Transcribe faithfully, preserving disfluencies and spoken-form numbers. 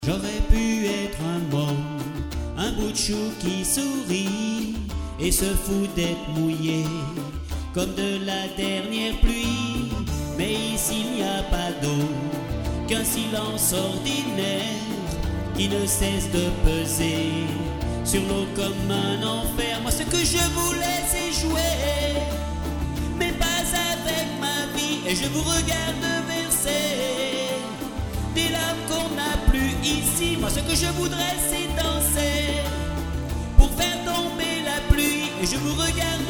J'aurais pu être un bon, un bout de chou qui sourit et se fout d'être mouillé comme de la dernière pluie. Mais ici il n'y a pas d'eau, qu'un silence ordinaire qui ne cesse de peser sur l'eau comme un enfer. Moi ce que je voulais c'est jouer, mais pas avec ma vie, et je vous regarde verser des larmes qu'on n'a plus ici. Moi ce que je voudrais c'est danser pour faire tomber la pluie, et je vous regarde